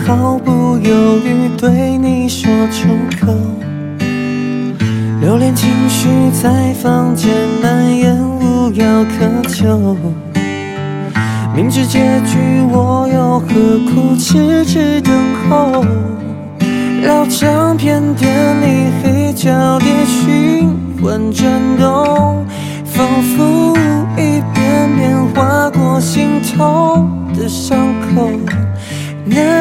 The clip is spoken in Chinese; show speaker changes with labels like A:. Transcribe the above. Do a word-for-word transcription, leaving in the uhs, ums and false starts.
A: 毫不犹豫对你说出口，留恋情绪在房间蔓延，无药可救。明知结局，我又何苦痴痴等候？老唱片店里黑胶碟循环转动，仿佛一遍遍划过心头的伤口。那